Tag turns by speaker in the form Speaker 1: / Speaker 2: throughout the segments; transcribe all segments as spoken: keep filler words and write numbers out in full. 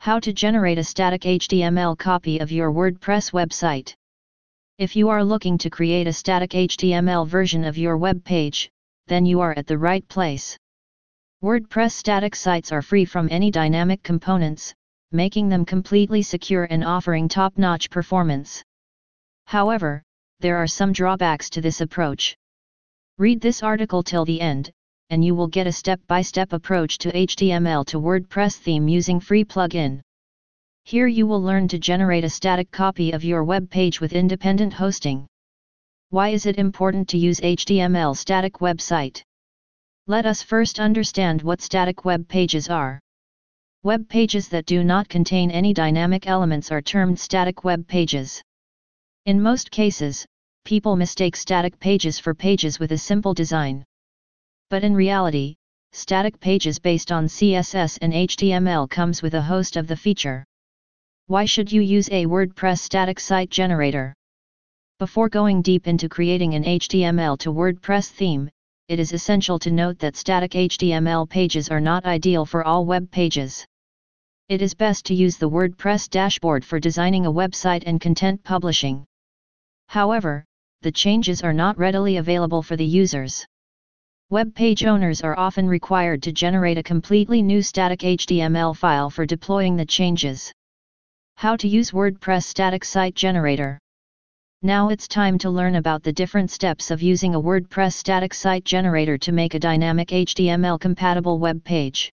Speaker 1: How to generate a static H T M L copy of your WordPress website. If you are looking to create a static H T M L version of your web page, then you are at the right place. WordPress static sites are free from any dynamic components, making them completely secure and offering top-notch performance. However, there are some drawbacks to this approach. Read this article till the end, and you will get a step-by-step approach to H T M L to WordPress theme using free plugin. Here you will learn to generate a static copy of your web page with independent hosting. Why is it important to use H T M L static website? Let us first understand what static web pages are. Web pages that do not contain any dynamic elements are termed static web pages. In most cases, people mistake static pages for pages with a simple design. But in reality, static pages based on C S S and H T M L comes with a host of the feature. Why should you use a WordPress static site generator? Before going deep into creating an H T M L to WordPress theme, it is essential to note that static H T M L pages are not ideal for all web pages. It is best to use the WordPress dashboard for designing a website and content publishing. However, the changes are not readily available for the users. Web page owners are often required to generate a completely new static H T M L file for deploying the changes. How to use WordPress static site generator. Now it's time to learn about the different steps of using a WordPress static site generator to make a dynamic H T M L compatible web page.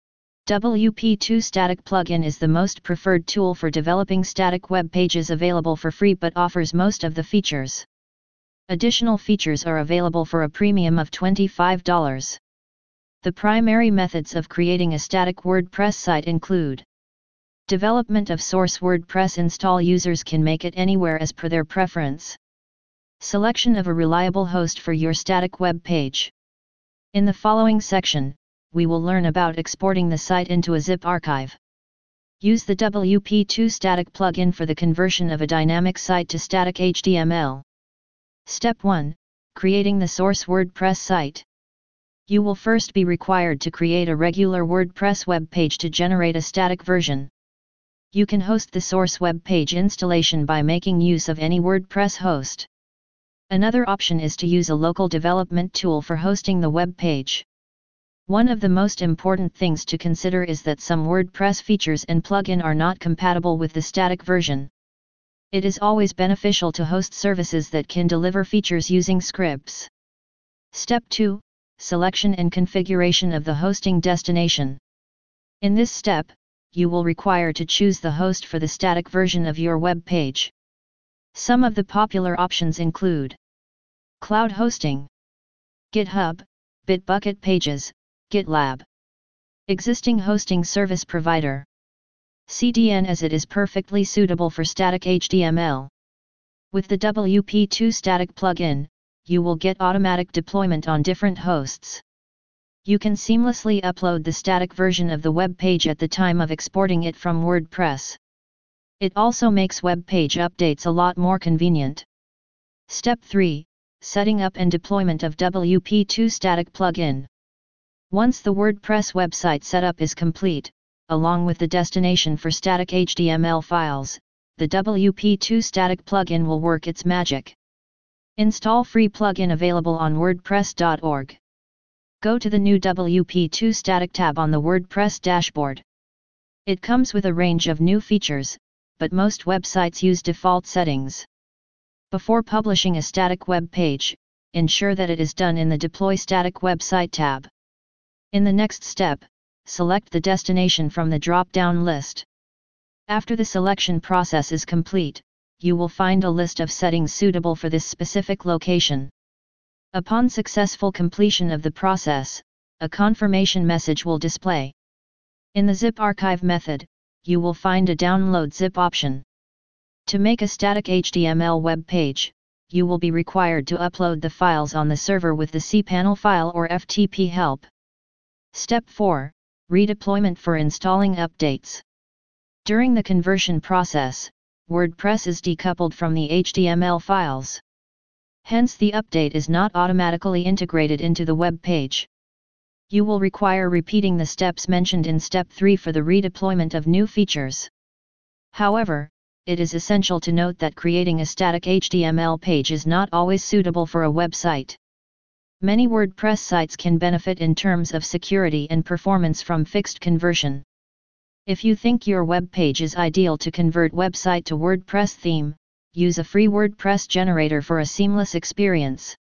Speaker 1: W P two Static plugin is the most preferred tool for developing static web pages, available for free but offers most of the features. Additional features are available for a premium of twenty-five dollars. The primary methods of creating a static WordPress site include development of source WordPress install. Users can make it anywhere as per their preference. Selection of a reliable host for your static web page. In the following section, we will learn about exporting the site into a zip archive. Use the W P two Static plugin for the conversion of a dynamic site to static H T M L. Step one. Creating the source WordPress site. You will first be required to create a regular WordPress web page to generate a static version. You can host the source web page installation by making use of any WordPress host. Another option is to use a local development tool for hosting the web page. One of the most important things to consider is that some WordPress features and plugin are not compatible with the static version. It is always beneficial to host services that can deliver features using scripts. Step two. Selection and configuration of the hosting destination. In this step, you will require to choose the host for the static version of your web page. Some of the popular options include cloud hosting, GitHub, Bitbucket Pages, GitLab. Existing hosting service provider, C D N, as it is perfectly suitable for static H T M L. With the W P two Static plugin, you will get automatic deployment on different hosts. You can seamlessly upload the static version of the web page at the time of exporting it from WordPress. It also makes web page updates a lot more convenient. Step three. Setting up and deployment of W P two Static plugin. Once the WordPress website setup is complete, along with the destination for static H T M L files, the W P two Static plugin will work its magic. Install free plugin available on WordPress dot org. Go to the new W P two Static tab on the WordPress dashboard. It comes with a range of new features, but most websites use default settings. Before publishing a static web page, ensure that it is done in the Deploy Static Website tab. In the next step, select the destination from the drop-down list. After the selection process is complete, you will find a list of settings suitable for this specific location. Upon successful completion of the process, a confirmation message will display. In the zip archive method, you will find a download zip option. To make a static H T M L web page, you will be required to upload the files on the server with the cPanel file or F T P help. Step four. Redeployment for installing updates. During the conversion process, WordPress is decoupled from the H T M L files. Hence the update is not automatically integrated into the web page. You will require repeating the steps mentioned in step three for the redeployment of new features. However, it is essential to note that creating a static H T M L page is not always suitable for a website. Many WordPress sites can benefit in terms of security and performance from fixed conversion. If you think your web page is ideal to convert website to WordPress theme, use a free WordPress generator for a seamless experience.